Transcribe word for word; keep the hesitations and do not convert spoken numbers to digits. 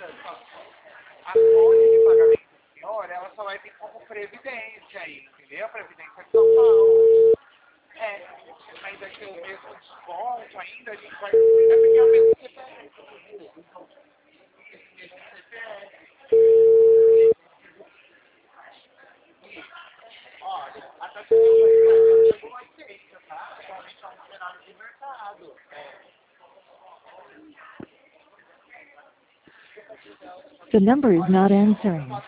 A fonte de pagamento do senhor, ela só vai vir como previdência aí, entendeu? Previdência de São Paulo. É, mas aqui o mesmo desconto ainda, a gente vai... É porque é o mesmo C P F. Esse mesmo C P F. Olha, a taxa de juros chegou a oitenta, tá? Atualmente é um cenário de mercado. É. The number is not answering.